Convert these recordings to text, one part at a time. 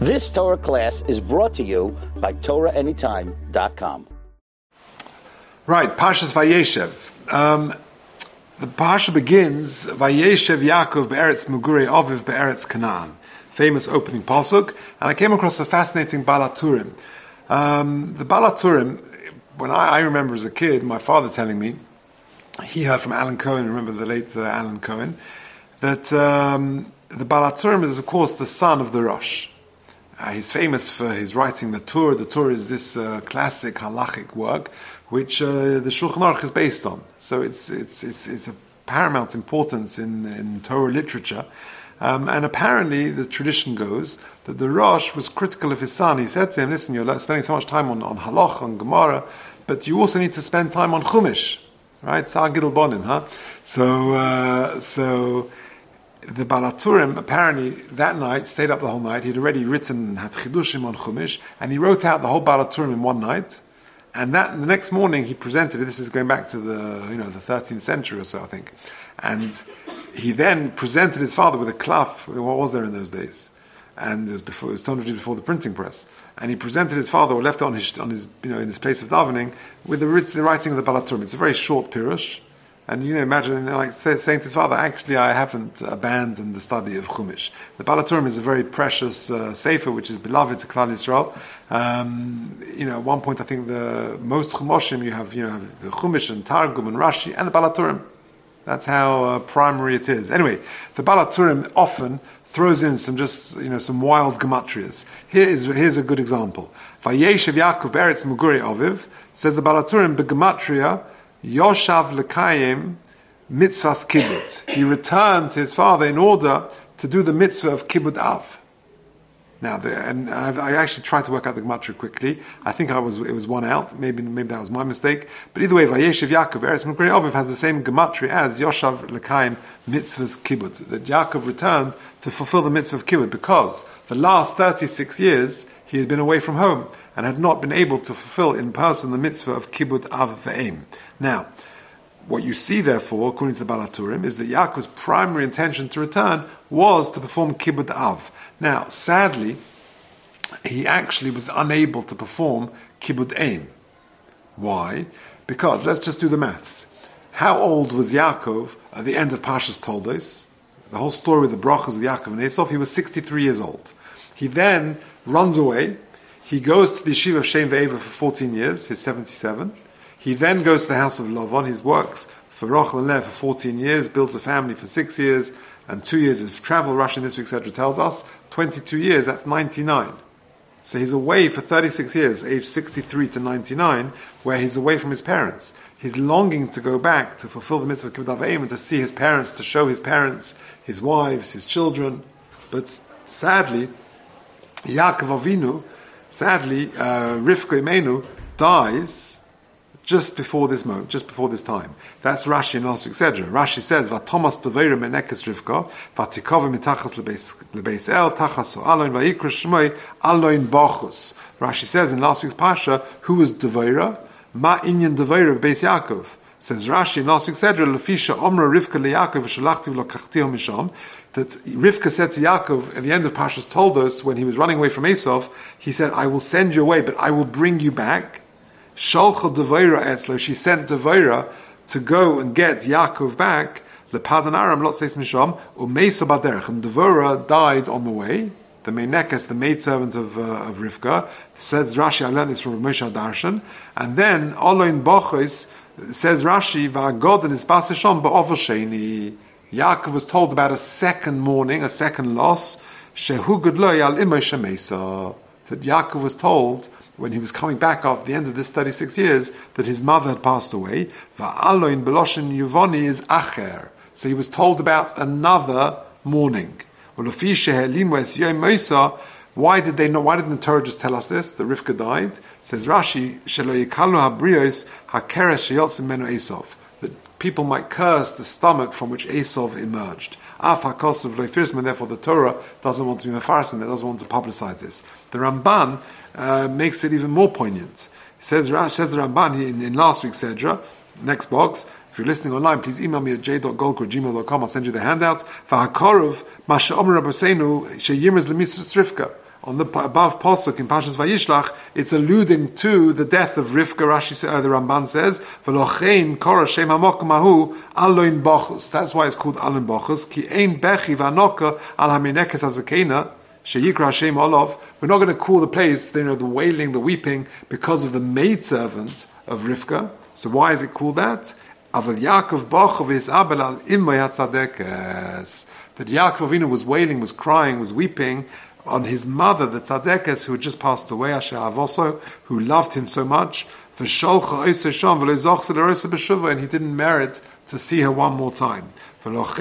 This Torah class is brought to you by TorahAnytime.com. Right, Parshas Vayeshev. The Parsha begins, Vayeshev Yaakov be'eretz Mugurei Aviv be'eretz Canaan. Famous opening pasuk. And I came across a fascinating Balaturim. The Balaturim, when I remember as a kid, my father telling me, he heard from Alan Cohen, remember the late Alan Cohen, that the Balaturim is, of course, the son of the Rosh. He's famous for his writing the Tur. The Tur is this classic halachic work, which the Shulchan Aruch is based on. So it's a paramount importance in Torah literature. And apparently, the tradition goes that the Rosh was critical of his son. He said to him, "Listen, you're spending so much time on Halach, on Gemara, but you also need to spend time on Chumash, right? Sar Gidul Bonim, huh?" So the Balaturim apparently that night stayed up the whole night. He'd already written had Chidushim on Chumash, and he wrote out the whole Balaturim in one night. And that the next morning he presented it. This is going back to the 13th century or so, I think. And he then presented his father with a klaf. What was there in those days? And it was 200 before the printing press. And he presented his father, or left it on his in his place of davening, with the writing of the Balaturim. It's a very short pirush. And imagine saying to his father, actually, I haven't abandoned the study of Chumash. The Balaturim is a very precious sefer, which is beloved to Klal Yisrael. At one point, I think the most Chumoshim, you have the Chumash and Targum and Rashi and the Balaturim. That's how primary it is. Anyway, the Balaturim often throws in some wild gematrias. Here's a good example. Vayeshev Yaakov be'eretz Mugurei Aviv, says the Balaturim begematria Yoshav Lekayim Mitzvahs Kibbut. He returned to his father in order to do the mitzvah of Kibbut Av. Now, I actually tried to work out the gematria quickly. I think it was one out. Maybe that was my mistake. But either way, Vayeshev Yaakov Eretz Mugurei Aviv has the same gematria as Yoshav Lekayim Mitzvahs Kibbut. That Yaakov returned to fulfill the mitzvah of Kibbut because the last 36 years he had been away from home and had not been able to fulfill in person the mitzvah of Kibbut Av Ve'em. Now, what you see, therefore, according to the Balaturim, is that Yaakov's primary intention to return was to perform Kibbut Av. Now, sadly, he actually was unable to perform Kibbut Eim. Why? Because, let's just do the maths. How old was Yaakov at the end of Parshas Toldos? The whole story with the brachas of Yaakov and Esau, he was 63 years old. He then runs away. He goes to the yeshiva of Shem Ve'eva for 14 years, he's 77. He then goes to the house of Lavan. He works for Rachel and Leah for 14 years, builds a family for 6 years, and 2 years of travel. Rashi in this week, etc., tells us 22 years, that's 99. So he's away for 36 years, age 63 to 99, where he's away from his parents. He's longing to go back to fulfill the mitzvah of Kibbut Av Ve'em and to see his parents, to show his parents, his wives, his children. But sadly, Yaakov Avinu, Rivka Imenu dies just before this moment, just before this time. That's Rashi in last week's Sedra. Rashi says, "Vatomas Toveira menekes Rivka, vatikova mitachas lebeis el tachas aloin vayikra shmoi aloin bachus." Rashi says in last week's Pasha, who was Toveira? Ma inyan Toveira beis Yaakov. Says Rashi in last week's Sedra, "Lefisha omra Rivka leYaakov v'shalachti v'lo kachtiho misham." That Rivka said to Yaakov at the end of Parshas Toldos, when he was running away from Esau, he said, "I will send you away, but I will bring you back." Sholcha Devaira Etzlo, she sent Devaira to go and get Yaakov back. Lepadan Aram Lot Seis Misham Umeisa Baderech, and Devaira died on the way. The Meinekes, the maidservant of Rivka, says Rashi. I learned this from Moshe Darshan. And then Oloin Bochos says Rashi Va'agod and Isbasisham Ba'ovosheni. Yaakov was told about a second mourning, a second loss. Shehu Gudloi Al Imo Shemesa. That Yaakov was told when he was coming back after the end of this 36 years, that his mother had passed away. Va'aloin beloshin yuvoni is acher. So he was told about another mourning. Why didn't the Torah just tell us this? That Rivka died. Says Rashi, that people might curse the stomach from which Esau emerged. Therefore the Torah doesn't want to be mefarsim, it doesn't want to publicize this. The Ramban makes it even more poignant. Says the Ramban in last week's Sedra, next box. If you're listening online, please email me at j.golker@gmail.com. I'll send you the handout. V'hakorov masha omer Rabbeinu sheyimers lemisras Rivka. on the above pasuk in Parshas Vayishlach, it's alluding to the death of Rivka. The Ramban says, "V'lochein kora shem hamokum hahu aloin bochus." That's why it's called aloin bochus. Ki ein bechi v'anoka al haminekes hazakena sheyikra Hashem olav. We're not going to call the place, the wailing, the weeping, because of the maidservant of Rivka. So why is it called that? Aval Yaakov bochav his abel al imay hatzadekes. That Yaakov Avinu was wailing, was crying, was weeping on his mother, the Tzadekes, who had just passed away, Asher Avoso, who loved him so much, and he didn't merit to see her one more time. And therefore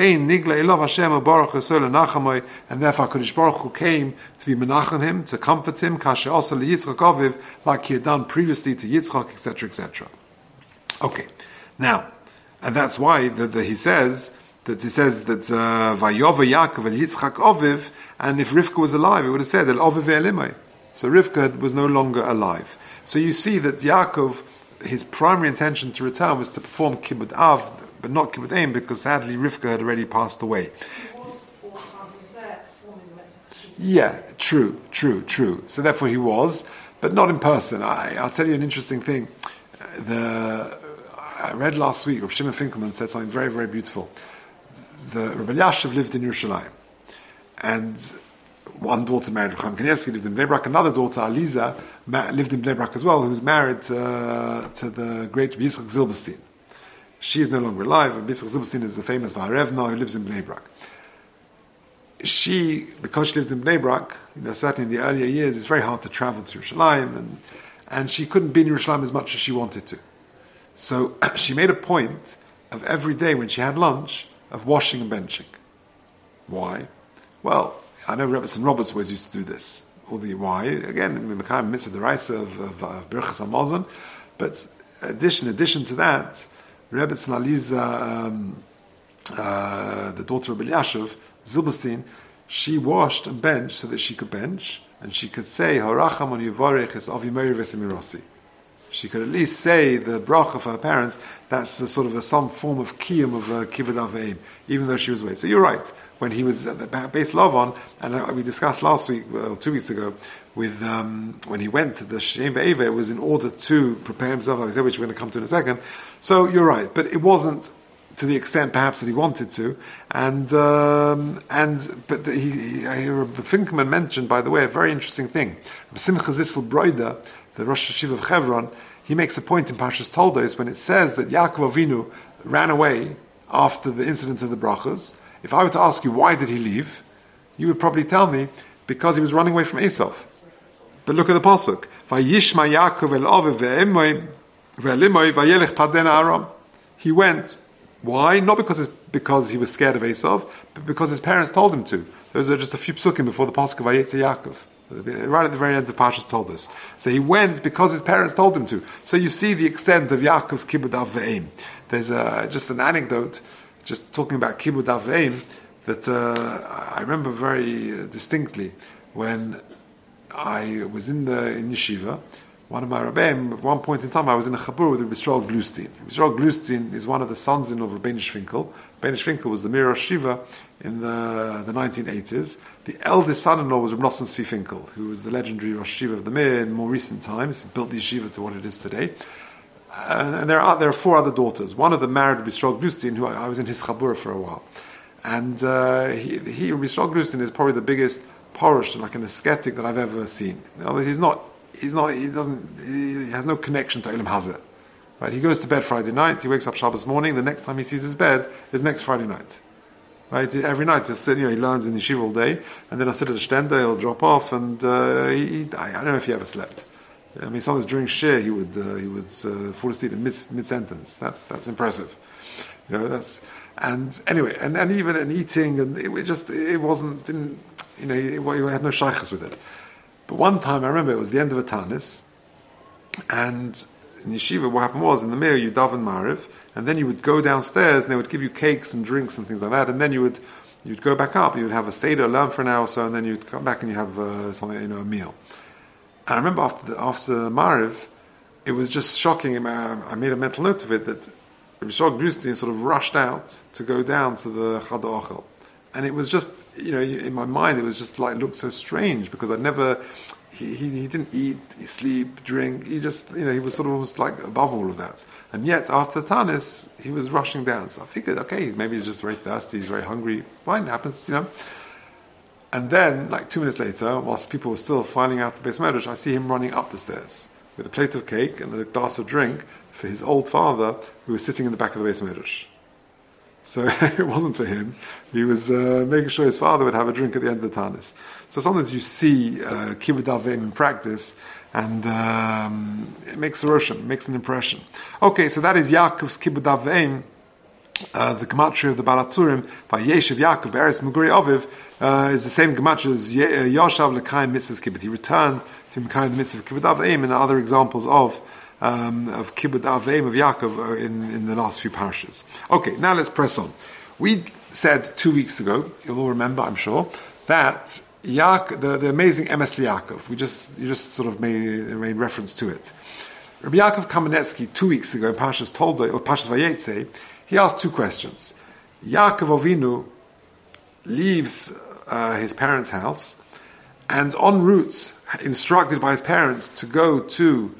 HaKadosh Baruch Hu came to be menachem him, to comfort him, like he had done previously to Yitzchak, etc., etc. Okay, now, and that's why he says that Vayova Yaakov and Yitzchak Oviv, and if Rivka was alive, it would have said that Oviv Elimai. So Rivka was no longer alive. So you see that Yaakov, his primary intention to return was to perform Kibbud Av, but not Kibbud Ein, because sadly Rivka had already passed away. Yeah, true. So therefore he was, but not in person. I'll tell you an interesting thing. I read last week, Rabbi Shimon Finkelman said something very, very beautiful. The Rabbi Elyashiv lived in Yerushalayim, and one daughter married Chaim Kanievsky, lived in Bnei Brak. Another daughter, Aliza, lived in Bnei Brak as well, who was married to the great Yitzchak Zilberstein. She is no longer alive. Yitzchak Zilberstein is the famous Vaharevna who lives in Bnei Brak. Because she lived in Bnei Brak, certainly in the earlier years, it's very hard to travel to Yerushalayim, and she couldn't be in Yerushalayim as much as she wanted to. So she made a point of every day when she had lunch of washing and benching. Why? Well, I know Rebbetzin Roberts always used to do this. Why? Again, Mekayim Mitzvah Deraisa of Birchas Hamazon. But addition to that, Rebbetzin Aliza, the daughter of Elyashiv, Zilberstein, she washed and benched so that she could bench, and she could say, Haracham on Yivarech es Avi Meir Vesimirasi. She could at least say the bracha for her parents. That's some form of kiyum of kibbud aveim, even though she was away. So you're right. When he was at the base Lavan, and we discussed last week or 2 weeks ago, with when he went to the Shem Ve'eva, it was in order to prepare himself, like I said, which we're going to come to in a second. So you're right, but it wasn't to the extent perhaps that he wanted to. Finkelman mentioned, by the way, a very interesting thing. Simcha Zissel Broida, the Rosh Hashiva of Chevron, he makes a point in Parshas Toldos when it says that Yaakov Avinu ran away after the incident of the brachas. If I were to ask you why did he leave, you would probably tell me because he was running away from Esav. But look at the pasuk: Vayishma Yaakov el Aviv ve'elimoi vayelech paden Aram. He went. Why? Not because he was scared of Esav, but because his parents told him to. Those are just a few psukim before the pasuk of Vayetze Yaakov. Right at the very end, the Parshas told us. So he went because his parents told him to. So you see the extent of Yaakov's kibbud av ve'im. There's just an anecdote, just talking about kibbud av ve'im, that I remember very distinctly when I was in yeshiva. One of my rabbeim, at one point in time, I was in a chabur with Rabbi Yisrael Glustein. Rabbi Yisrael Glustein is one of the sons-in-law of Rabbeinu Shfinkel. Rabbeinu Shfinkel was the Mir Shiva in the 1980s. The eldest son-in-law was Rabbi Nosson Tzvi Finkel, who was the legendary Rosh Shiva of the Mir in more recent times. He built the yeshiva to what it is today. And there are 4 other daughters. One of them married Rabbi Yisrael Glustein, who I was in his chabur for a while. And Rabbi Yisrael Glustein is probably the biggest parish, like an ascetic that I've ever seen. He has no connection to Olam Hazeh. Right? He goes to bed Friday night, he wakes up Shabbos morning, the next time he sees his bed is next Friday night. Right? Every night he learns in yeshiva all day, and then he'll sit at a stender, he'll drop off, and I don't know if he ever slept. I mean, sometimes during shir he would fall asleep in mid-sentence. That's impressive. And anyway, and even in eating, and he had no shaychus with it. But one time, I remember, it was the end of a tanis, and in yeshiva, what happened was, in the mirror, you daven Mariv, and then you would go downstairs, and they would give you cakes and drinks and things like that, and then you'd go back up, you would have a seder, learn for an hour or so, and then you'd come back and you have a meal. And I remember after Mariv, it was just shocking. I made a mental note of it, that Rabbi Yisrael Glustein sort of rushed out to go down to the Chad Ochel. And it was just, in my mind, it was just like, looked so strange because I'd never, he didn't eat, sleep, drink, he just, he was sort of almost like above all of that. And yet, after Tanis, he was rushing down. So I figured, okay, maybe he's just very thirsty, he's very hungry, fine, it happens, And then, like 2 minutes later, whilst people were still filing out the Beis Medrash, I see him running up the stairs with a plate of cake and a glass of drink for his old father, who was sitting in the back of the Beis Medrash. So it wasn't for him. He was making sure his father would have a drink at the end of the Tanis. So sometimes you see Kibbud Avim in practice, and it makes a roshem, makes an impression. Okay, so that is Yaakov's Kibbud Avim, the gematria of the Balaturim, Vayeshev Yaakov, Eretz Muguri Aviv, is the same gematria as Yoshav L'Kayim Mitzvahs Kibbud. He returned to Mekayim the Mitzvah of Kibbud Avim, and other examples of Kibbud Avim of Yaakov in the last few parashas. Okay, now let's press on. We said 2 weeks ago, you'll all remember, I'm sure, that the amazing Emes Yaakov. You just sort of made reference to it. Rabbi Yaakov Kamenetsky 2 weeks ago in Parshas Toldoi or Parshas Vayetze, he asked 2 questions. Yaakov Avinu leaves his parents' house, and en route, instructed by his parents to go to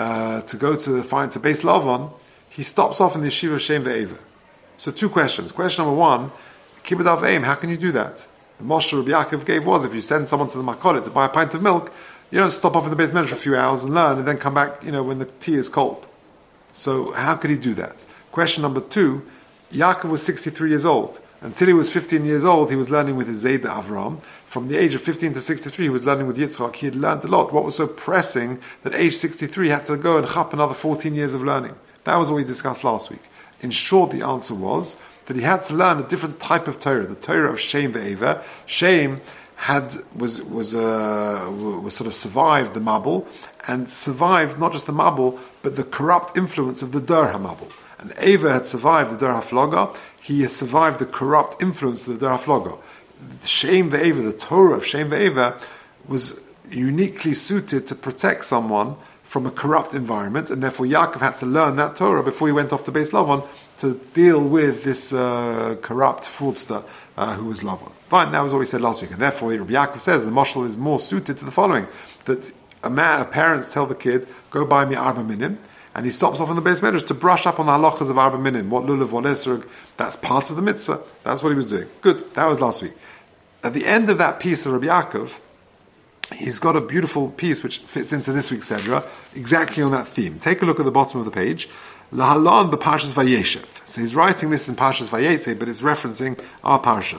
Beis Lavan, he stops off in the yeshiva Shem Ve'eva. So 2 questions. Question number 1, Kibbud Avim, how can you do that? The Moshe Rabbi Yaakov gave was, if you send someone to the Makolet to buy a pint of milk, you don't stop off in the Beis Medrash for a few hours and learn, and then come back, when the tea is cold. So how could he do that? Question number 2, Yaakov was 63 years old. Until he was 15 years old, he was learning with his Zayda Avram. From the age of 15 to 63, he was learning with Yitzchak. He had learned a lot. What was so pressing that age 63 had to go and chap another 14 years of learning? That was what we discussed last week. In short, the answer was that he had to learn a different type of Torah, the Torah of Shem Ve'eva. Shem was sort of survived the Mabul, and survived not just the Mabul, but the corrupt influence of the Dur HaMabul. And Eva had survived the Dur HaFloga. He has survived the corrupt influence of the Dur HaFloga. Shem Ve'eva, the Torah of Shem Ve'eva, was uniquely suited to protect someone from a corrupt environment, and therefore Yaakov had to learn that Torah before he went off to Beis Lavan to deal with this corrupt fraudster who was Lavan. Fine, that was what we said last week, and therefore Rabbi Yaakov says the mashal is more suited to the following: that parents tell the kid, "Go buy me arba minim," and he stops off in the Beis Medrash to brush up on the halachas of arba minim, what lulav, what esrog. That's part of the mitzvah. That's what he was doing. Good. That was last week. At the end of that piece of Rabbi Yaakov, he's got a beautiful piece which fits into this week's Sedra, exactly on that theme. Take a look at the bottom of the page. Lahalan b'Parshas Vayeshev. So he's writing this in Parshas Vayetze, but it's referencing our parsha.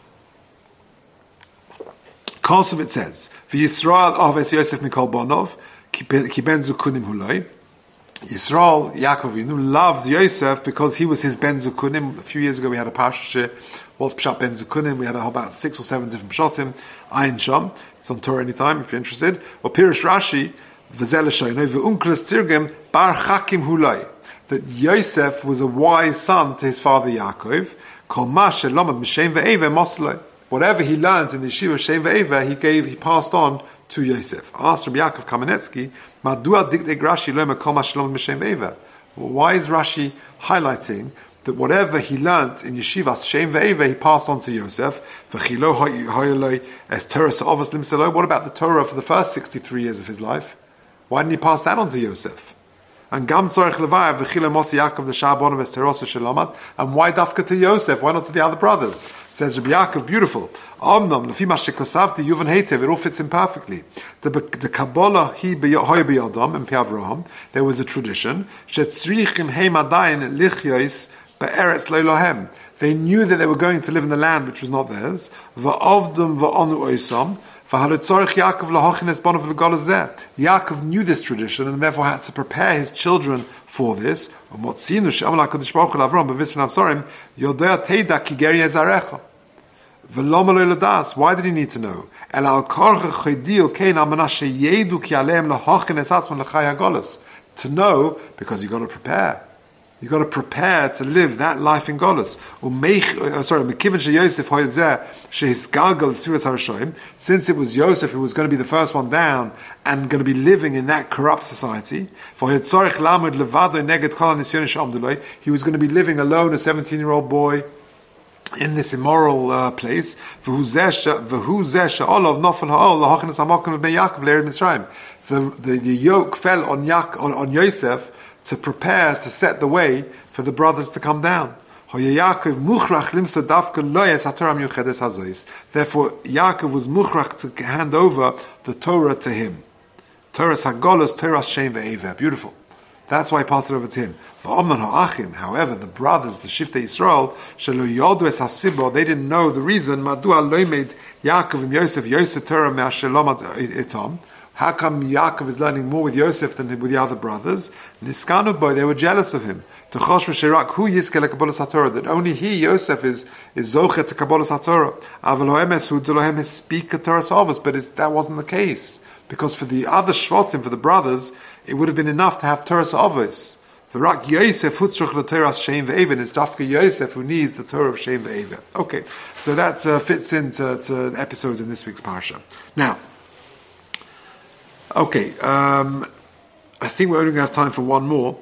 Kosov it says, V'Yisrael aves Yosef mikol bonov, ki ben zukunim huloi. Yisrael, Yaakov Avinu, loved Yosef because he was his ben zukunim. A few years ago we had a parsha, what's Pshat ben zukunim? We had about 6 or 7 different Pshatim. Ayin Sham. It's on Torah anytime if you're interested. Or Pirish Rashi, V'zel Shayno, V'unkles Tirgim, Bar Chakim Hulai. That Yosef was a wise son to his father Yaakov. Kol ma shelomad m'shem ve'eva mosloi. Whatever he learned in the yeshiva Shem ve'eva, he passed on to Yosef. Asked Rabbi Yaakov Kamenetsky, Madua dikdei Rashi lo kol ma shelomad m'shem ve'eva. Why is Rashi highlighting that whatever he learnt in yeshivas Shem ve'eva, he passed on to Yosef? V'chilo ha'yoloi es Torah sa'ovas limselo. What about the Torah for the first 63 years of his life? Why didn't he pass that on to Yosef? And gam tzorich levaya v'chilo mos Yaakov the Shabon of Esterosa Shalomad. And why dafka to Yosef? Why not to the other brothers? Says Rabbi Yaakov, beautiful. Omnam lefi ma shekosavti yuvan heitev. It all fits in perfectly. The Kabbalah hi hoy biyodam and Piavraham. There was a tradition shetzrichim heim adayin lichyos be'eretz lo lohem. They knew that they were going to live in the land which was not theirs. Va'ovdum va'onu oisam. Yaakov knew this tradition and therefore had to prepare his children for this. Why did he need to know? To know, because you've got to prepare. You've got to prepare to live that life in Golus. Since it was Yosef who was going to be the first one down and going to be living in that corrupt society, he was going to be living alone, a 17-year-old boy, in this immoral place. The yoke fell on Yosef to prepare to set the way for the brothers to come down. Therefore, Yaakov was mukhrach to hand over the Torah to him. Torah's Hagolos, Torah's Shem ve'Ever. Beautiful. That's why he passed it over to him. However, the brothers, the Shiftei Yisrael, they didn't know the reason. How come Yaakov is learning more with Yosef than with the other brothers? They were jealous of him. That only he, Yosef, is Zochet to Kabbalas HaTorah. Speak a Torah Savos, but that wasn't the case. Because for the other Shvatim, for the brothers, it would have been enough to have Torah Savos. For Rak Yosef, Hutzruch LaTorah Shem ve'Ever, it's Dafka Yosef who needs the Torah of Shem ve'Ever. Okay, so that fits into an episode in this week's Parsha. Now, okay, I think we're only going to have time for one more.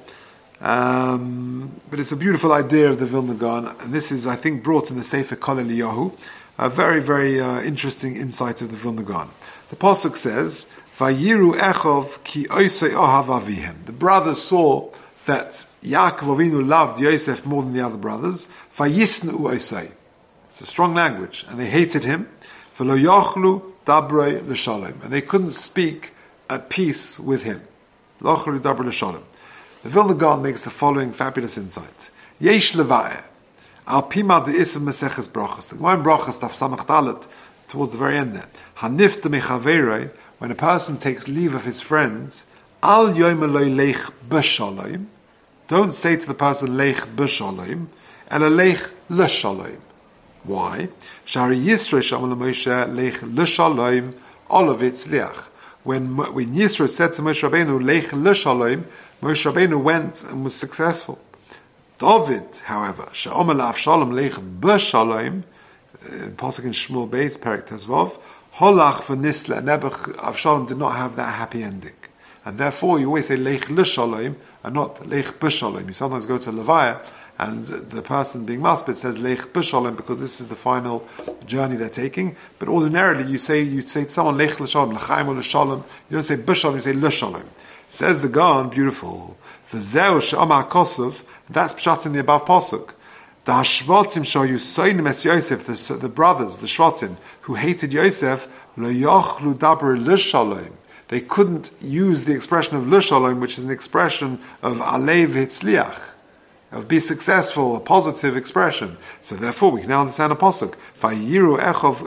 But it's a beautiful idea of the Vilna Gaon, and this is, I think, brought in the Sefer Kol Eliyahu. A very, very interesting insight of the Vilna Gaon. The Pasuk says, Vayiru Echov ki oisei ohav avihem. The brothers saw that Yaakov Avinu loved Yosef more than the other brothers. Vayisnu oisei. It's a strong language. And they hated him. V'lo yochlu dabrei l'shalom. And they couldn't speak at peace with him. Lo yochlu dabrei l'shalom. The Vilna Gaon makes the following fabulous insight. Yesh leva'eh. Al pima de'isv meseches brachas. The Gemara in Brachas, Daf Samach Dalet, towards the very end there. Hanifta mechaverei. When a person takes leave of his friends, al yoim eloi leich b'shalom. Don't say to the person leich b'shalom, ela leich l'shalom. Why? Shari Yisro shamal Moshe leich l'shalom olav itzliach. When Yisro said to Moshe Rabbeinu leich l'shalom, Moshe Rabbeinu went and was successful. David, however, she'omer la'avshalom leich b'shalom, Pasuk in Shmuel Beis Perek Tezvav, Holach v'nisla, Avshalom did not have that happy ending. And therefore, you always say Leich l'shalom and not Leich b'shalom. You sometimes go to Levaya and the person being maspid says Leich b'shalom because this is the final journey they're taking. But ordinarily, you say to someone Leich l'shalom, l'chaim or l'shalom. You don't say b'shalom, you say l'shalom. Says the Gaon, beautiful. V'zeu she'amar kosov. That's pshat in the above pasuk. The Hashvatim shoyu soinim es Yosef, the brothers, the Shvatim, who hated Yosef, lo yochlu daber l'shalom. They couldn't use the expression of l'shalom, which is an expression of alev hitzliach, of be successful, a positive expression. So therefore, we can now understand a pasuk. Vayiru echov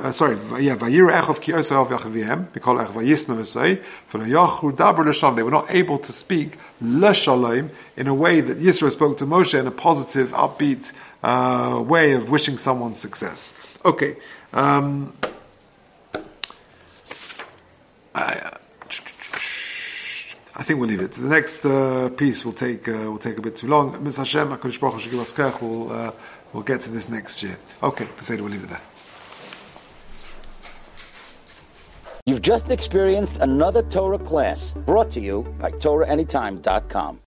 ki osei av yachavihem, mikol echov vayisnu osei, v'lo yochlu daber l'shalom. They were not able to speak l'shalom in a way that Yisro spoke to Moshe in a positive, upbeat way of wishing someone success. Okay. I think we'll leave it. The next piece will take a bit too long. Ms. Hashem, HaKadosh Baruch Hu should give us kach. We'll get to this next year. Okay, Peseda, we'll leave it there. You've just experienced another Torah class brought to you by TorahAnytime.com.